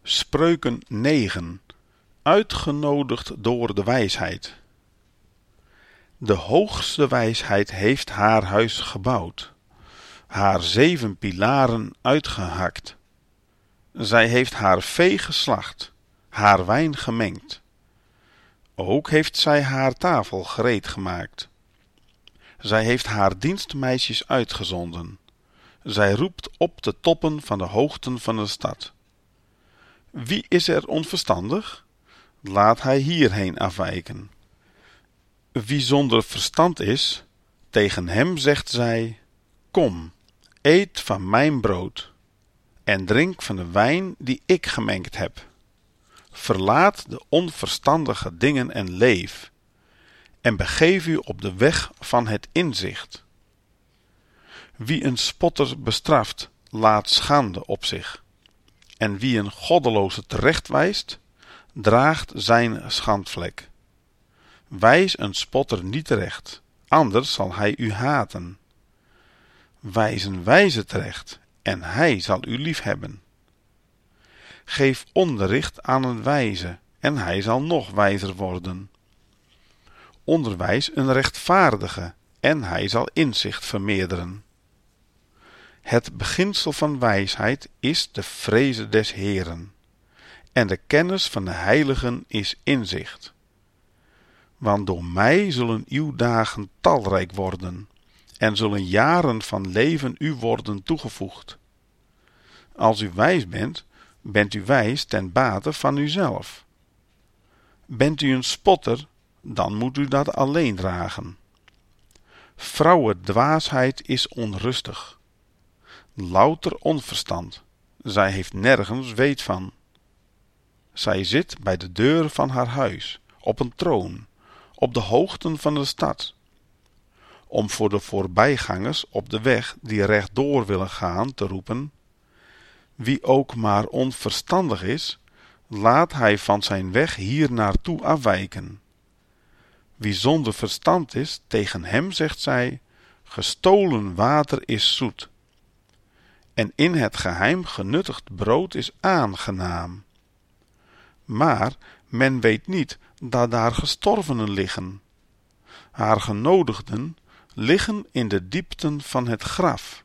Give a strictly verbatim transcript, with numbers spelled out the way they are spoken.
Spreuken negen. Uitgenodigd door de wijsheid. De hoogste wijsheid heeft haar huis gebouwd, haar zeven pilaren uitgehakt. Zij heeft haar vee geslacht, haar wijn gemengd. Ook heeft zij haar tafel gereed gemaakt. Zij heeft haar dienstmeisjes uitgezonden. Zij roept op de toppen van de hoogten van de stad. Wie is er onverstandig? Laat hij hierheen afwijken. Wie zonder verstand is, tegen hem zegt zij: Kom, eet van mijn brood en drink van de wijn die ik gemengd heb. Verlaat de onverstandige dingen en leef, en begeef u op de weg van het inzicht. Wie een spotter bestraft, laat schande op zich, en wie een goddeloze terechtwijst, draagt zijn schandvlek. Wijs een spotter niet terecht, anders zal hij u haten. Wijs een wijze terecht, en hij zal u liefhebben. Geef onderricht aan een wijze, en hij zal nog wijzer worden. Onderwijs een rechtvaardige, en hij zal inzicht vermeerderen. Het beginsel van wijsheid is de vreze des Heeren, en de kennis van de heiligen is inzicht. Want door mij zullen uw dagen talrijk worden, en zullen jaren van leven u worden toegevoegd. Als u wijs bent, bent u wijs ten bate van uzelf. Bent u een spotter, dan moet u dat alleen dragen. Vrouwendwaasheid is onrustig. Louter onverstand, zij heeft nergens weet van. Zij zit bij de deur van haar huis, op een troon, op de hoogten van de stad, om voor de voorbijgangers op de weg die rechtdoor willen gaan te roepen: wie ook maar onverstandig is, laat hij van zijn weg hier naartoe afwijken. Wie zonder verstand is, tegen hem zegt zij: gestolen water is zoet, en in het geheim genuttigd brood is aangenaam. Maar men weet niet dat daar gestorvenen liggen. Haar genodigden liggen in de diepten van het graf.